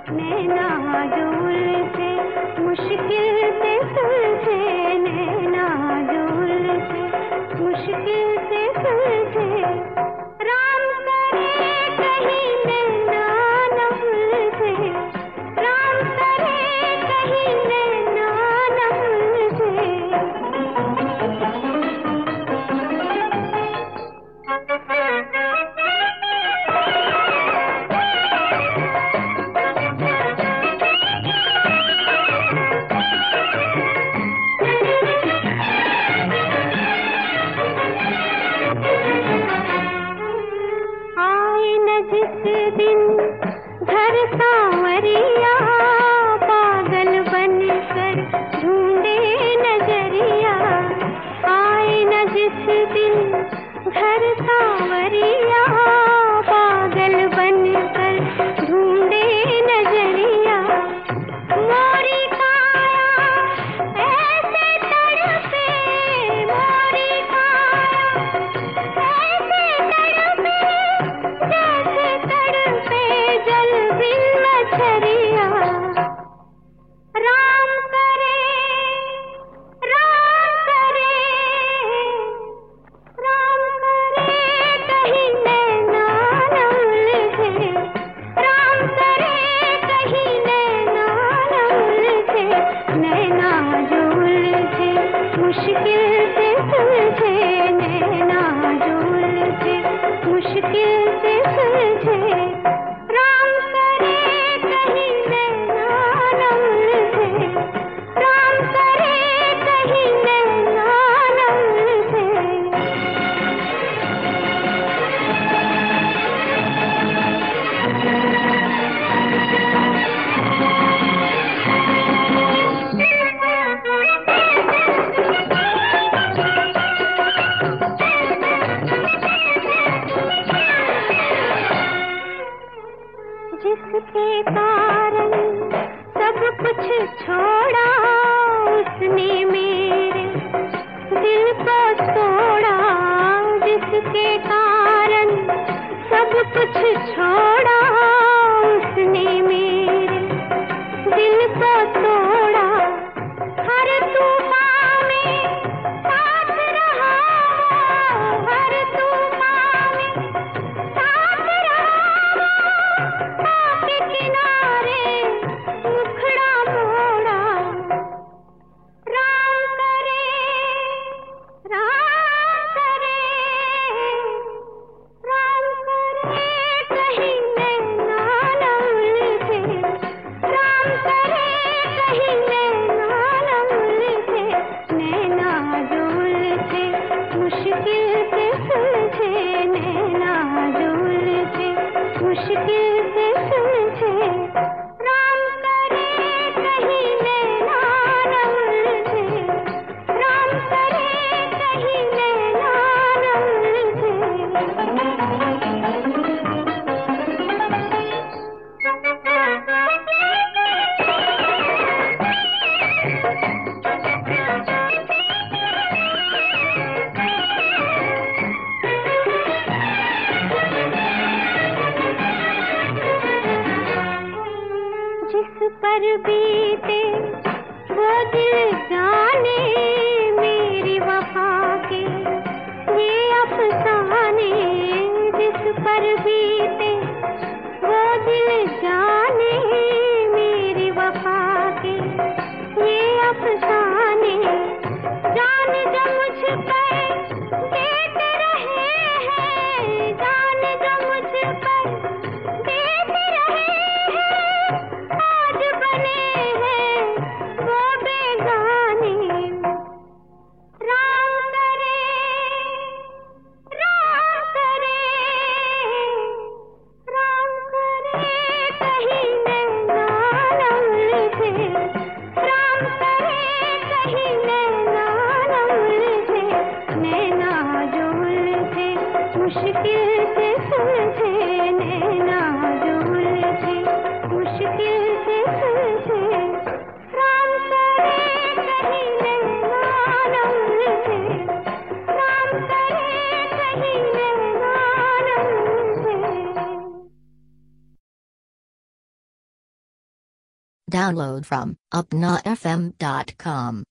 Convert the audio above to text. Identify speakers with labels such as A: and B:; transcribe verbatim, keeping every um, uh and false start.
A: नैना जो उलझे मुश्किल से सुलझे, नैना जो उलझे मुश्किल से सुलझे। राम करे कहीं नैना न उलझे, राम करे कहीं नैना न उलझे। जिस दिन घर सांवरिया पागल बनकर ढूंढे नजरिया, आए न जिस दिन घर सांवरिया पागल बनकर ढूंढे नजरिया। मोरी काया ऐसे तड़पे, मोरी काया ऐसे तड़पे जैसे तड़पे जल बिन मछरिया। राम करे, राम करे, राम करे कहीं नैना न उलझे, राम करे कहीं नैना न उलझे। नैना जो उलझे मुश्किल से सुलझे, नैना जो उलझे मुश्किल से सुलझे। राम करे कहीं नैना न उलझे, राम करे कहीं नैना न उलझे। जिसके कारण सब कुछ छोड़ा, उसने मेरे दिल को तोड़ा। जिसके कारण सब कुछ छोड़ा, उसने मेरे दिल को तोड़ा। हर तूफान में साथ रहा वो, हर तूफान में साथ रहा वो, आपके किनारे मुखड़ा मोड़ा। राम करे, राम करे, राम करे कहीं नैना न उलझे, राम करे कहीं नैना न उलझे। नैना जो उलझे मुश्किल से सुलझे, नैना जो उलझे मुश्किल से सुलझे। राम करे कहीं नैना न उलझे, राम करे कहीं नैना न जिस पर बीते वो दिल जाने, मेरी वफा के ये अफसाने। जिस पर बीते वो दिल जाने, मेरी वफा के ये अफसाने। जान जो मुझ पर देते रहे हैं, जान जो मुझ पर देते रहे हैं, आज बने हैं वो बेगाने। राम करे, राम करे, राम करे कहीं
B: Download from upna f m dot com.